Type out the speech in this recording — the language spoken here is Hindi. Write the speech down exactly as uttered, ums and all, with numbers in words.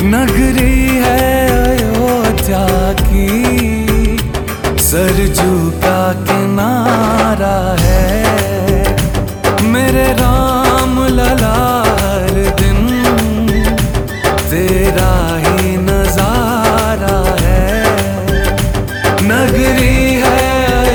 नगरी है अयोध्या की, सरजू का किनारा है। मेरे राम लला